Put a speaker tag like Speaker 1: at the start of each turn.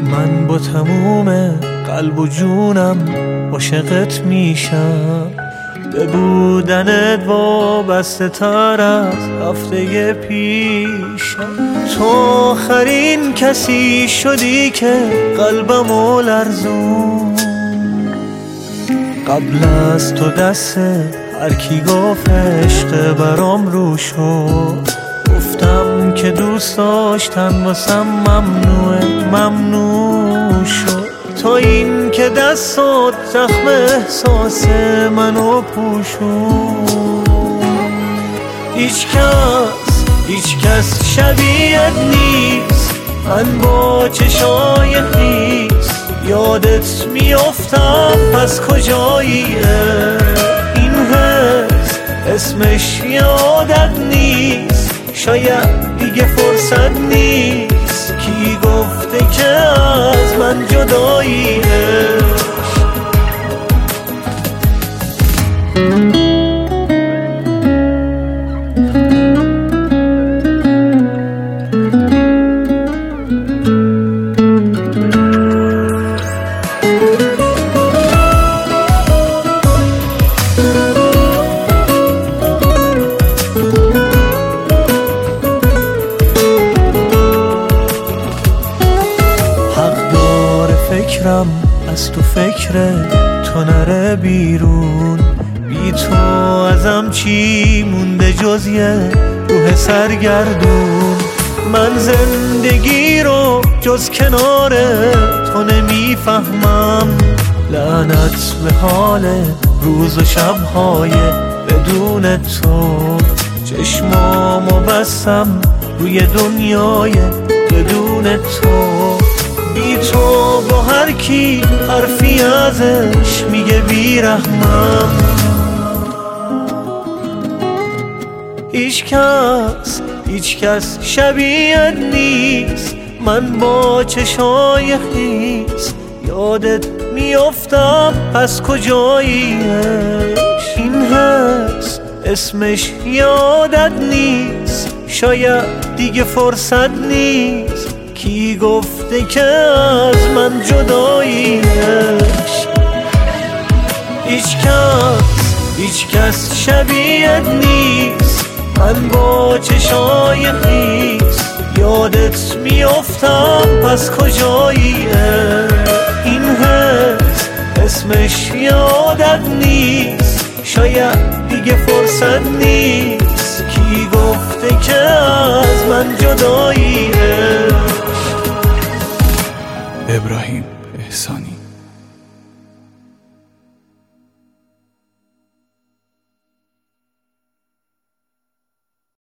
Speaker 1: من با تموم قلب و جونم عاشقت میشم، به بودنت وابسته تر از هفته پیشم. تو آخرین کسی شدی که قلبمو لرزون، قبل از تو دست هر کی گفت عشق برام رو شد. گفتم که دوست داشتن واسم ممنوع شد. تا این که دستات زخم احساس منو پوشون. هیچ کس شبیهت نیست، من با چشای خیس یادت میافتم. پس کجاییه این حس؟ اسمش یادت نیست، شاید دیگه فرصت نیست. کی گفته که از من جداییه؟ فکرم از تو فکر تو نره بیرون. بی تو ازم چی مونده جز یه روح سرگردون. من زندگی رو جز کنار تو نمیفهمم. لعنت به حال روز و شبهای بدون تو. چشمامو بستم روی دنیای بدون تو. بی تو با هر کی حرفی ازش میگه بیرحمم. هیچ کس شبیهت نیست، من با چشای خیس یادت میافتم. پس کجاییش این حس؟ اسمش یادت نیست، شاید دیگه فرصت نیست. کی گفته که از من جداییش؟ هیچ کس شبیهت نیست، من با چشای خیس یادت میافتم. پس کجاییه این حس؟ اسمش یادت نیست، شاید دیگه فرصت نیست. کی گفته که از من جداییه؟
Speaker 2: ابراهیم احسانی.